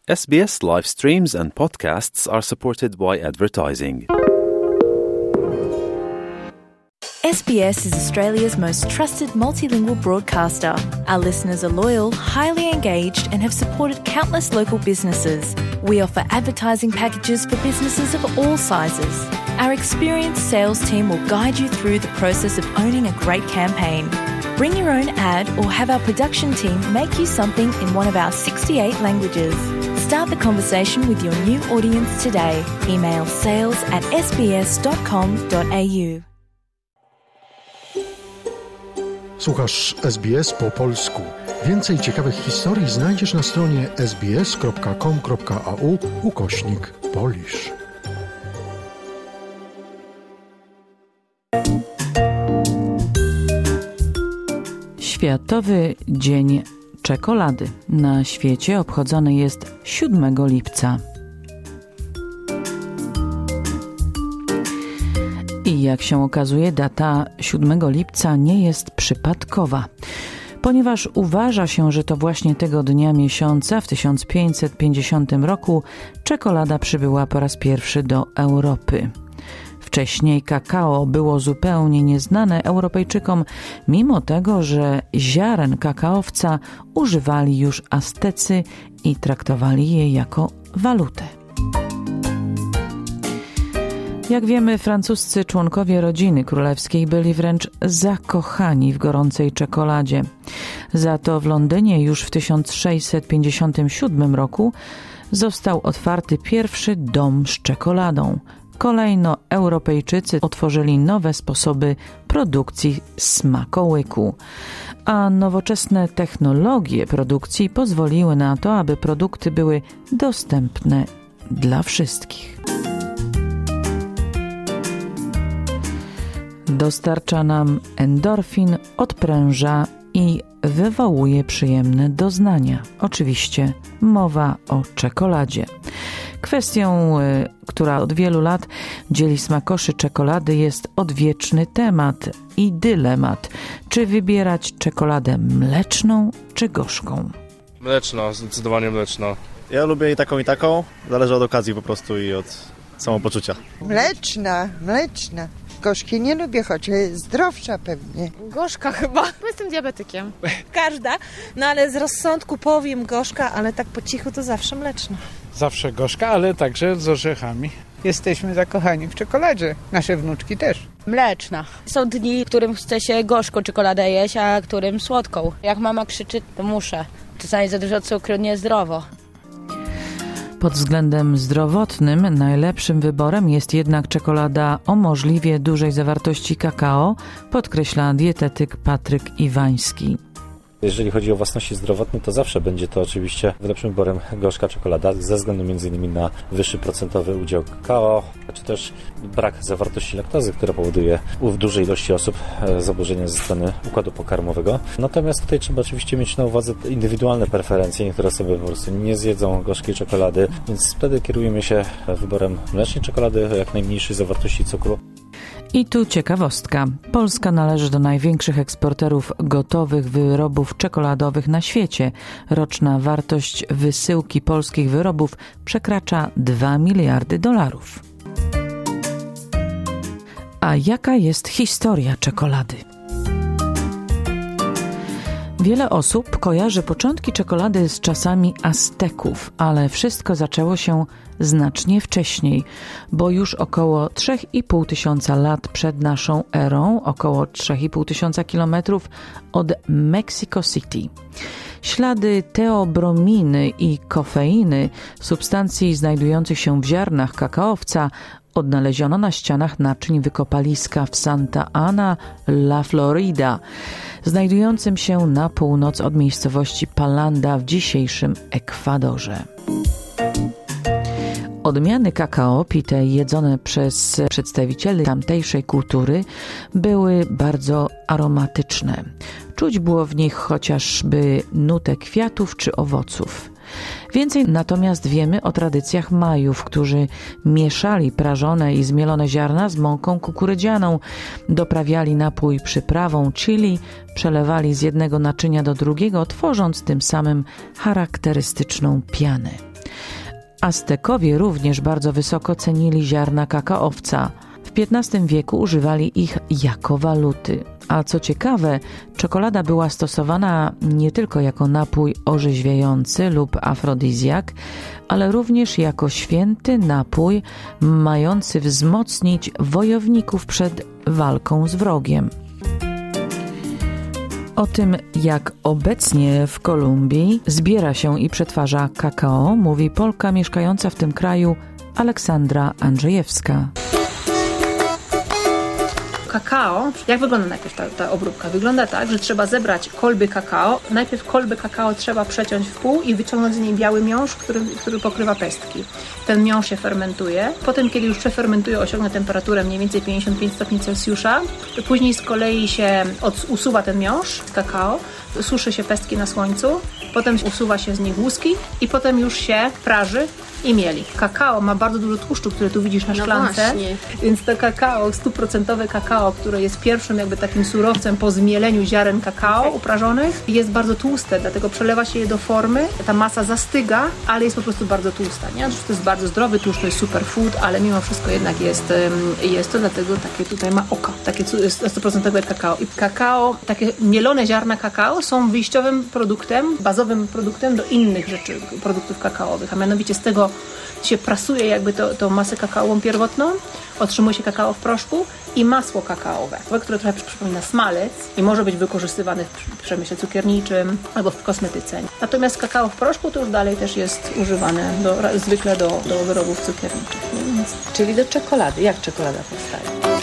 SBS live streams and podcasts are supported by advertising. SBS is Australia's most trusted multilingual broadcaster. Our listeners are loyal, highly engaged, and have supported countless local businesses. We offer advertising packages for businesses of all sizes. Our experienced sales team will guide you through the process of owning a great campaign. Bring your own ad or have our production team make you something in one of our 68 languages. Start the conversation with your new audience today. Email sales@sbs.com.au. Słuchasz SBS po polsku. Więcej ciekawych historii znajdziesz na stronie sbs.com.au/Polish. Światowy Dzień Czekolady. Na świecie obchodzony jest 7 lipca. I jak się okazuje, data 7 lipca nie jest przypadkowa, ponieważ uważa się, że to właśnie tego dnia miesiąca w 1550 roku czekolada przybyła po raz pierwszy do Europy. Wcześniej kakao było zupełnie nieznane Europejczykom, mimo tego, że ziaren kakaowca używali już Aztecy i traktowali je jako walutę. Jak wiemy, francuscy członkowie rodziny królewskiej byli wręcz zakochani w gorącej czekoladzie. Za to w Londynie już w 1657 roku został otwarty pierwszy dom z czekoladą. Kolejno Europejczycy otworzyli nowe sposoby produkcji smakołyku, a nowoczesne technologie produkcji pozwoliły na to, aby produkty były dostępne dla wszystkich. Dostarcza nam endorfin, odpręża i wywołuje przyjemne doznania. Oczywiście mowa o czekoladzie. Kwestią, która od wielu lat dzieli smakoszy czekolady, jest odwieczny temat i dylemat. Czy wybierać czekoladę mleczną czy gorzką? Mleczna, zdecydowanie mleczna. Ja lubię i taką. Zależy od okazji po prostu i od samopoczucia. Mleczna. Gorzkie nie lubię, choć zdrowsza pewnie. Gorzka chyba, bo jestem diabetykiem. Każda, no ale z rozsądku powiem gorzka, ale tak po cichu to zawsze mleczna. Zawsze gorzka, ale także z orzechami. Jesteśmy zakochani w czekoladzie, nasze wnuczki też. Mleczna. Są dni, w którym chce się gorzką czekoladę jeść, a którym słodką. Jak mama krzyczy, to muszę. Czasami za dużo cukru niezdrowo. Pod względem zdrowotnym najlepszym wyborem jest jednak czekolada o możliwie dużej zawartości kakao, podkreśla dietetyk Patryk Iwański. Jeżeli chodzi o własności zdrowotne, to zawsze będzie to oczywiście lepszym wyborem gorzka czekolada, ze względu m.in. na wyższy procentowy udział kakao, czy też brak zawartości laktozy, która powoduje u dużej ilości osób zaburzenia ze strony układu pokarmowego. Natomiast tutaj trzeba oczywiście mieć na uwadze indywidualne preferencje. Niektóre osoby po prostu nie zjedzą gorzkiej czekolady, więc wtedy kierujemy się wyborem mlecznej czekolady o jak najmniejszej zawartości cukru. I tu ciekawostka. Polska należy do największych eksporterów gotowych wyrobów czekoladowych na świecie. Roczna wartość wysyłki polskich wyrobów przekracza $2 miliardy. A jaka jest historia czekolady? Wiele osób kojarzy początki czekolady z czasami Azteków, ale wszystko zaczęło się znacznie wcześniej, bo już około 3,5 tysiąca lat przed naszą erą, około 3,5 tysiąca kilometrów od Mexico City. Ślady teobrominy i kofeiny, substancji znajdujących się w ziarnach kakaowca, odnaleziono na ścianach naczyń wykopaliska w Santa Ana, La Florida, znajdującym się na północ od miejscowości Palanda w dzisiejszym Ekwadorze. Odmiany kakao pite i jedzone przez przedstawicieli tamtejszej kultury były bardzo aromatyczne. Czuć było w nich chociażby nutę kwiatów czy owoców. Więcej natomiast wiemy o tradycjach Majów, którzy mieszali prażone i zmielone ziarna z mąką kukurydzianą, doprawiali napój przyprawą chili, przelewali z jednego naczynia do drugiego, tworząc tym samym charakterystyczną pianę. Aztekowie również bardzo wysoko cenili ziarna kakaowca. W XV wieku używali ich jako waluty. A co ciekawe, czekolada była stosowana nie tylko jako napój orzeźwiający lub afrodizjak, ale również jako święty napój mający wzmocnić wojowników przed walką z wrogiem. O tym, jak obecnie w Kolumbii zbiera się i przetwarza kakao, mówi Polka mieszkająca w tym kraju Aleksandra Andrzejewska. Kakao, jak wygląda najpierw ta obróbka? Wygląda tak, że trzeba zebrać kolby kakao. Najpierw kolby kakao trzeba przeciąć w pół i wyciągnąć z niej biały miąższ, który pokrywa pestki. Ten miąższ się fermentuje. Potem, kiedy już przefermentuje, osiągnie temperaturę mniej więcej 55 stopni Celsjusza. Później z kolei się usuwa ten miąższ z kakao, suszy się pestki na słońcu, potem usuwa się z nich łuski i potem już się praży i mieli. Kakao ma bardzo dużo tłuszczu, który tu widzisz na szklance, więc to kakao, 100% kakao, które jest pierwszym jakby takim surowcem po zmieleniu ziaren kakao uprażonych, jest bardzo tłuste, dlatego przelewa się je do formy, ta masa zastyga, ale jest po prostu bardzo tłusta, nie? To jest bardzo zdrowy tłuszcz, to jest superfood, ale mimo wszystko jednak jest to, dlatego takie tutaj ma oka, takie 100% kakao. I kakao, takie mielone ziarna kakao są wyjściowym produktem, bazowym produktem do innych rzeczy, produktów kakaowych, a mianowicie z tego się prasuje jakby tą masę kakaową pierwotną, otrzymuje się kakao w proszku i masło kakaowe, które trochę przypomina smalec i może być wykorzystywane w przemyśle cukierniczym albo w kosmetyce. Natomiast kakao w proszku to już dalej też jest używane zwykle do wyrobów cukierniczych. Czyli do czekolady. Jak czekolada powstaje?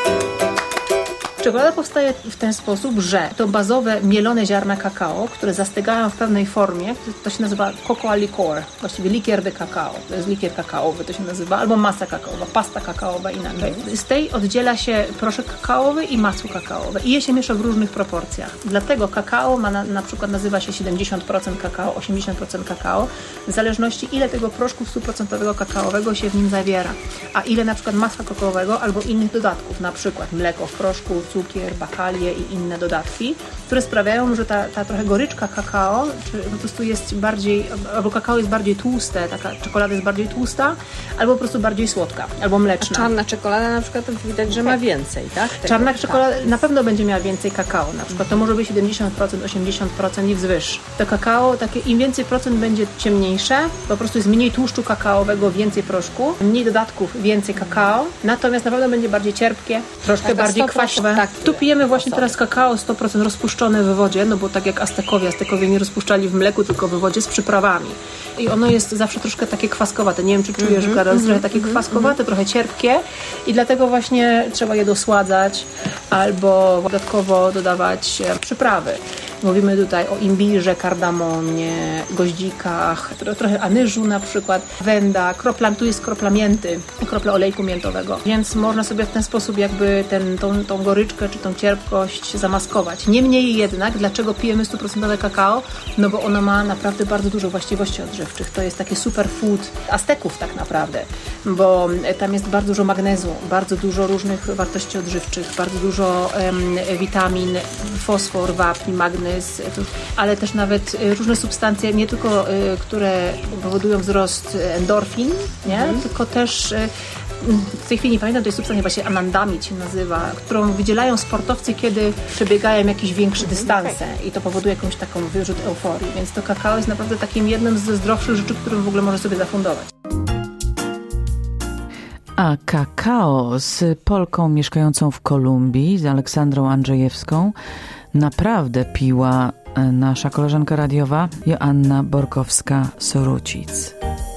Czekolada powstaje w ten sposób, że to bazowe mielone ziarna kakao, które zastygają w pewnej formie, to się nazywa cocoa liquor, właściwie likier de kakao, to jest likier kakaowy, to się nazywa, albo masa kakaowa, pasta kakaowa inaczej. Z tej oddziela się proszek kakaowy i masło kakaowe i je się miesza w różnych proporcjach. Dlatego kakao na przykład nazywa się 70% kakao, 80% kakao, w zależności ile tego proszku 100% kakaowego się w nim zawiera, a ile na przykład masła kakaowego albo innych dodatków, na przykład mleko w proszku, cukier, bakalie i inne dodatki, które sprawiają, że ta trochę goryczka kakao, czy po prostu jest bardziej, albo kakao jest bardziej tłuste, taka czekolada jest bardziej tłusta, albo po prostu bardziej słodka, albo mleczna. A czarna czekolada na przykład widać, że ma więcej, tak? Czarna czekolada na pewno będzie miała więcej kakao, na przykład to może być 70%, 80% i wzwyż. To kakao, takie im więcej procent będzie ciemniejsze, po prostu jest mniej tłuszczu kakaowego, więcej proszku, mniej dodatków, więcej kakao, natomiast na pewno będzie bardziej cierpkie, troszkę bardziej kwaśne. Tak, tu pijemy właśnie teraz kakao 100% rozpuszczone w wodzie, no bo tak jak Aztekowie nie rozpuszczali w mleku, tylko w wodzie z przyprawami. I ono jest zawsze troszkę takie kwaskowate. Nie wiem, czy czujesz, że jest trochę takie kwaskowate, trochę cierpkie i dlatego właśnie trzeba je dosładzać albo dodatkowo dodawać przyprawy. Mówimy tutaj o imbirze, kardamonie, goździkach, trochę anyżu na przykład, wenda, tu jest kropla mięty, kropla olejku miętowego. Więc można sobie w ten sposób jakby tą goryczkę czy tą cierpkość zamaskować. Niemniej jednak, dlaczego pijemy 100% kakao? No bo ono ma naprawdę bardzo dużo właściwości odżywczych. To jest takie superfood Azteków tak naprawdę, bo tam jest bardzo dużo magnezu, bardzo dużo różnych wartości odżywczych, bardzo dużo witamin, fosfor, wapń, magnez, ale też nawet różne substancje, nie tylko które powodują wzrost endorfin, nie? Tylko też w tej chwili nie pamiętam tej substancji, właśnie anandamid się nazywa, którą wydzielają sportowcy, kiedy przebiegają jakieś większe dystanse i to powoduje jakąś taką wyrzut euforii, więc to kakao jest naprawdę takim jednym ze zdrowszych rzeczy, którym w ogóle może sobie zafundować. A kakao z Polką mieszkającą w Kolumbii, z Aleksandrą Andrzejewską, naprawdę piła nasza koleżanka radiowa Joanna Borkowska-Sorucic.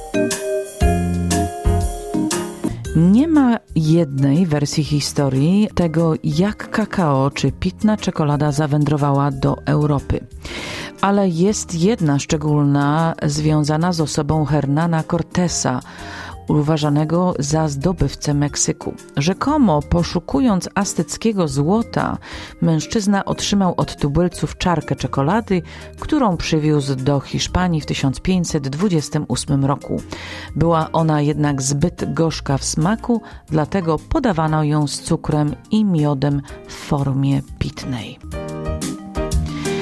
Nie ma jednej wersji historii tego, jak kakao czy pitna czekolada zawędrowała do Europy. Ale jest jedna szczególna związana z osobą Hernana Cortesa, uważanego za zdobywcę Meksyku. Rzekomo poszukując azteckiego złota, mężczyzna otrzymał od tubylców czarkę czekolady, którą przywiózł do Hiszpanii w 1528 roku. Była ona jednak zbyt gorzka w smaku, dlatego podawano ją z cukrem i miodem w formie pitnej.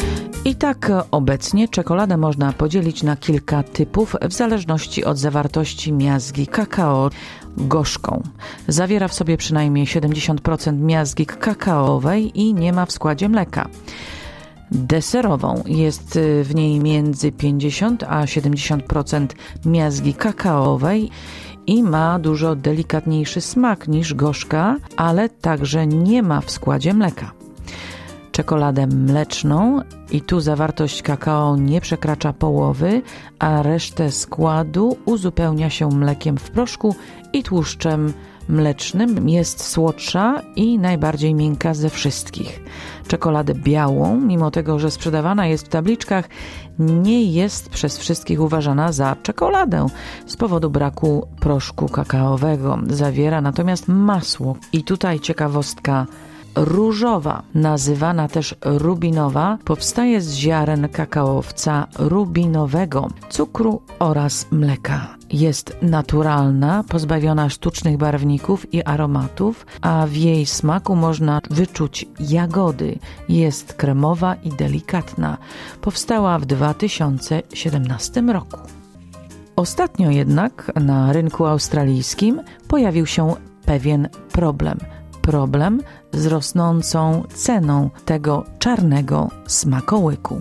I tak obecnie czekoladę można podzielić na kilka typów w zależności od zawartości miazgi kakao gorzką. Zawiera w sobie przynajmniej 70% miazgi kakaowej i nie ma w składzie mleka. Deserową jest w niej między 50 a 70% miazgi kakaowej i ma dużo delikatniejszy smak niż gorzka, ale także nie ma w składzie mleka. Czekoladę mleczną i tu zawartość kakao nie przekracza połowy, a resztę składu uzupełnia się mlekiem w proszku i tłuszczem mlecznym. Jest słodsza i najbardziej miękka ze wszystkich. Czekoladę białą, mimo tego, że sprzedawana jest w tabliczkach, nie jest przez wszystkich uważana za czekoladę z powodu braku proszku kakaowego. Zawiera natomiast masło. I tutaj ciekawostka różowa, nazywana też rubinowa, powstaje z ziaren kakaowca rubinowego, cukru oraz mleka. Jest naturalna, pozbawiona sztucznych barwników i aromatów, a w jej smaku można wyczuć jagody. Jest kremowa i delikatna. Powstała w 2017 roku. Ostatnio jednak na rynku australijskim pojawił się pewien problem z rosnącą ceną tego czarnego smakołyku.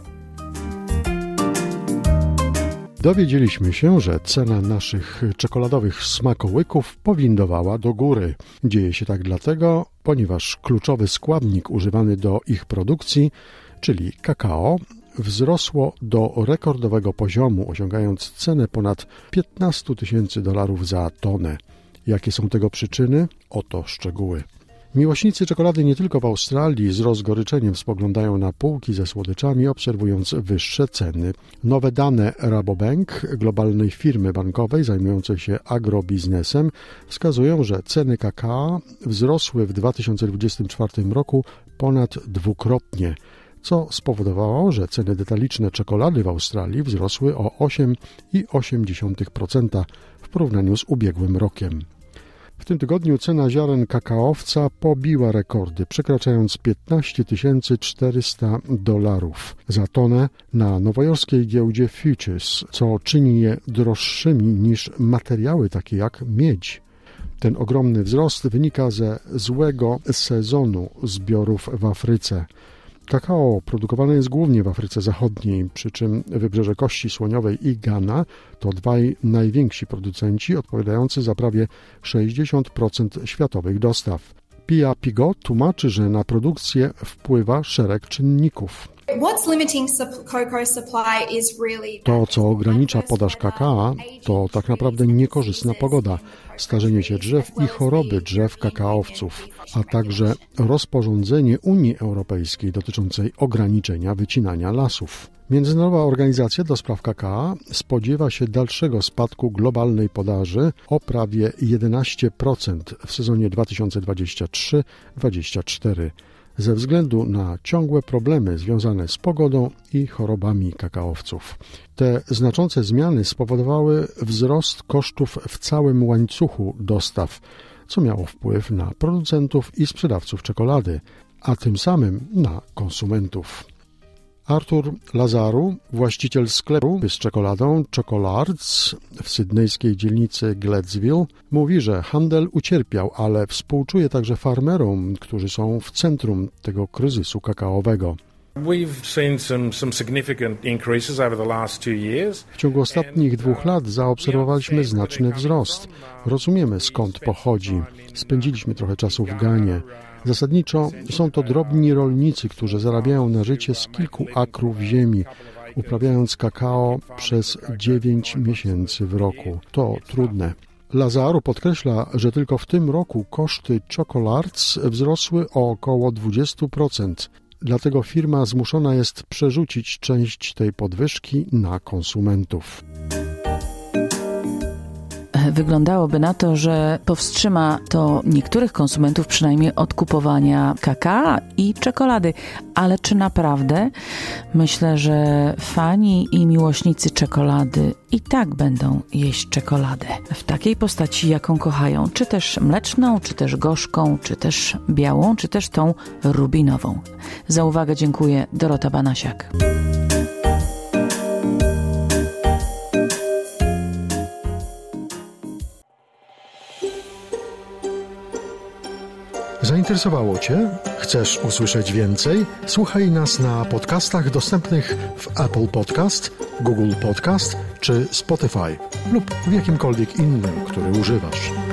Dowiedzieliśmy się, że cena naszych czekoladowych smakołyków powindowała do góry. Dzieje się tak dlatego, ponieważ kluczowy składnik używany do ich produkcji, czyli kakao, wzrosło do rekordowego poziomu, osiągając cenę ponad $15,000 za tonę. Jakie są tego przyczyny? Oto szczegóły. Miłośnicy czekolady nie tylko w Australii z rozgoryczeniem spoglądają na półki ze słodyczami, obserwując wyższe ceny. Nowe dane Rabobank, globalnej firmy bankowej zajmującej się agrobiznesem, wskazują, że ceny kakao wzrosły w 2024 roku ponad dwukrotnie, co spowodowało, że ceny detaliczne czekolady w Australii wzrosły o 8,8% w porównaniu z ubiegłym rokiem. W tym tygodniu cena ziaren kakaowca pobiła rekordy, przekraczając $15,400 za tonę na nowojorskiej giełdzie Futures, co czyni je droższymi niż materiały takie jak miedź. Ten ogromny wzrost wynika ze złego sezonu zbiorów w Afryce. Kakao produkowane jest głównie w Afryce Zachodniej, przy czym Wybrzeże Kości Słoniowej i Ghana to dwaj najwięksi producenci, odpowiadający za prawie 60% światowych dostaw. Pia Pigot tłumaczy, że na produkcję wpływa szereg czynników. To, co ogranicza podaż kakao, to tak naprawdę niekorzystna pogoda, starzenie się drzew i choroby drzew kakaowców, a także rozporządzenie Unii Europejskiej dotyczącej ograniczenia wycinania lasów. Międzynarodowa Organizacja do Spraw Kakao spodziewa się dalszego spadku globalnej podaży o prawie 11% w sezonie 2023-2024 ze względu na ciągłe problemy związane z pogodą i chorobami kakaowców. Te znaczące zmiany spowodowały wzrost kosztów w całym łańcuchu dostaw, co miało wpływ na producentów i sprzedawców czekolady, a tym samym na konsumentów. Artur Lazaru, właściciel sklepu z czekoladą Chocolards w sydnejskiej dzielnicy Gladesville, mówi, że handel ucierpiał, ale współczuje także farmerom, którzy są w centrum tego kryzysu kakaowego. W ciągu ostatnich 2 lat zaobserwowaliśmy znaczny wzrost. Rozumiemy, skąd pochodzi. Spędziliśmy trochę czasu w Ganie. Zasadniczo są to drobni rolnicy, którzy zarabiają na życie z kilku akrów ziemi, uprawiając kakao przez 9 miesięcy w roku. To trudne. Lazaru podkreśla, że tylko w tym roku koszty Chocolards wzrosły o około 20%. Dlatego firma zmuszona jest przerzucić część tej podwyżki na konsumentów. Wyglądałoby na to, że powstrzyma to niektórych konsumentów przynajmniej od kupowania kakao i czekolady. Ale czy naprawdę? Myślę, że fani i miłośnicy czekolady i tak będą jeść czekoladę w takiej postaci, jaką kochają. Czy też mleczną, czy też gorzką, czy też białą, czy też tą rubinową. Za uwagę dziękuję. Dorota Banasiak. Zainteresowało Cię? Chcesz usłyszeć więcej? Słuchaj nas na podcastach dostępnych w Apple Podcast, Google Podcast czy Spotify lub w jakimkolwiek innym, który używasz.